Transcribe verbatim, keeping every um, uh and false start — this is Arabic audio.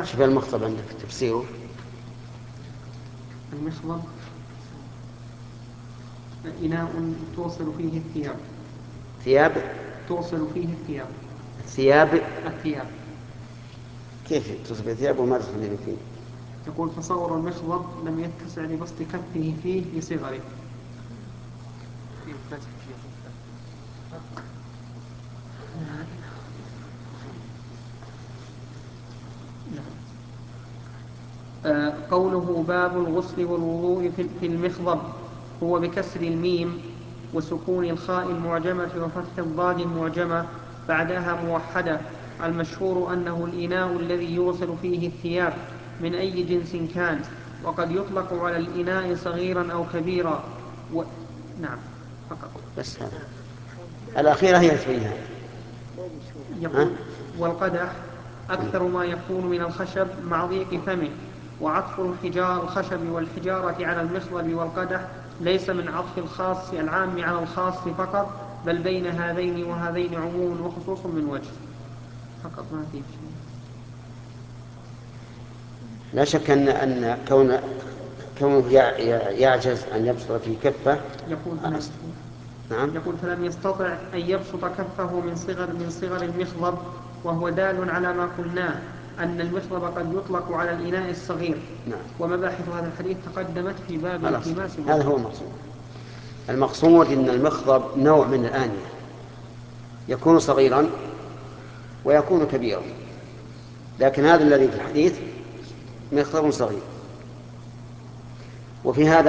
شوف المخطب عندك تفسيره. المخضب إناء توصل فيه الثياب. ثياب توصل فيه الثياب. ثياب الثياب. كيف توصل فيه ثياب وما توصل فيه؟ يقول تصور المخضب لم يتسع لبسط كفه فيه لصغره. آه قوله باب الغسل والوضوء في المخضب هو بكسر الميم وسكون الخاء المعجمة وفتح الضاد المعجمة بعدها موحدة. المشهور أنه الإناء الذي يغسل فيه الثياب من أي جنس كان، وقد يطلق على الإناء صغيرا أو كبيرا و... نعم فقط. بس هذا الأخيرة هي تبينها. يقول والقدح أكثر ما يكون من الخشب مع ضيق فمه. وعطف الحجار الخشب والحجارة على المخضب والقدح ليس من عطف الخاص العام على الخاص فقط، بل بين هذين وهذين عموم وخصوص من وجه فقط، ما فيه شيء. لا شك أن أن كون كونه يعجز أن يبسط في كفه. يقول أصل. نعم. يقول فلم يستطع أن يبسط كفه من صغر من صغر المخضب، وهو دال على ما قلناه أن المخضب قد يطلق على الإناء الصغير. نعم. ومباحث هذا الحديث تقدمت في باب التماس. هذا هو المقصود. المقصود أن المخضب نوع من الآنية، يكون صغيرا ويكون كبيرا، لكن هذا الذي في الحديث مخضب صغير. وفي هذا